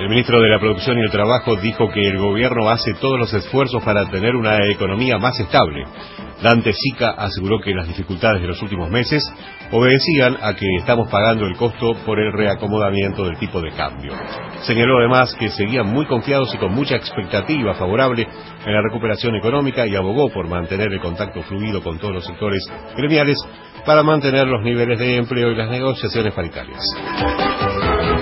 El ministro de la Producción y el Trabajo dijo que el gobierno hace todos los esfuerzos para tener una economía más estable. Dante Sica aseguró que las dificultades de los últimos meses obedecían a que estamos pagando el costo por el reacomodamiento del tipo de cambio. Señaló además que seguían muy confiados y con mucha expectativa favorable en la recuperación económica y abogó por mantener el contacto fluido con todos los sectores gremiales para mantener los niveles de empleo y las negociaciones paritarias.